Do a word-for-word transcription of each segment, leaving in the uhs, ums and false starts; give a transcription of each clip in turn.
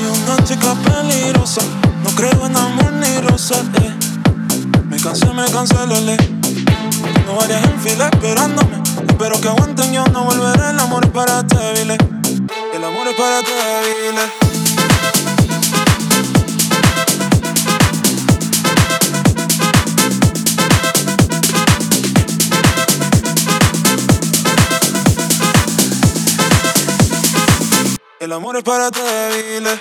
una chica peligrosa, no creo en amor ni rosa, eh. Me cansé, me cansé, lele. Tengo varias en fila esperándome. Espero que aguanten, yo no volveré. El amor es para débiles. El amor es para débiles. El amor es para débiles.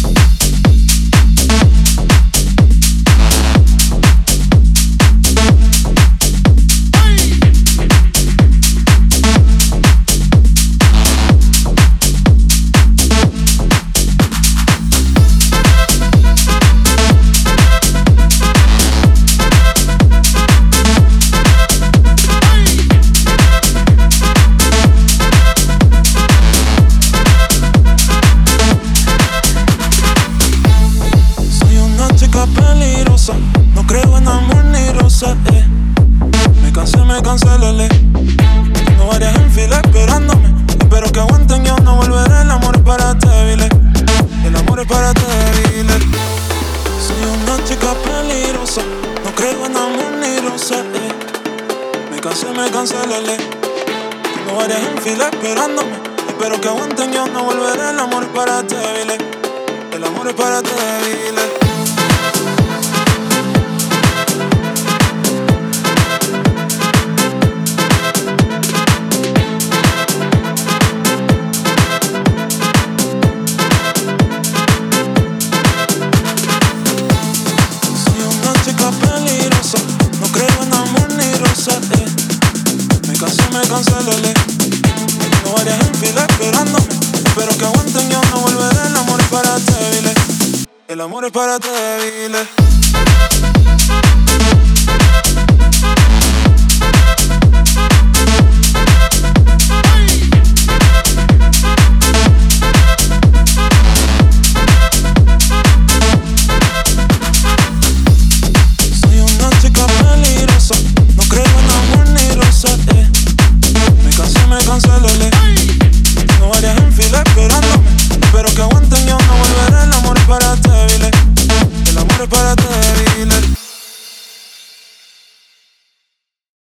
Peligrosa, no creo en amor ni rosa, eh. Me cansé, me cansé, lele. Tengo varias en fila esperándome. Espero que aguanten, yo no volveré. El amor es para débiles. El amor es para débiles. Soy una chica peligrosa, no creo en amor ni rosa, eh. Me cansé, me cansé, lele. Tengo varias en fila esperándome. Espero que aguanten, yo no volveré. El amor es para débiles. El amor es para débiles. Peligrosa, no creo en amor ni rosa, eh. Me cansé, me cansé, lele. Tengo varias en fila esperándome. Espero que aguanten, yo no volveré. El amor es para débiles. El amor es para débiles.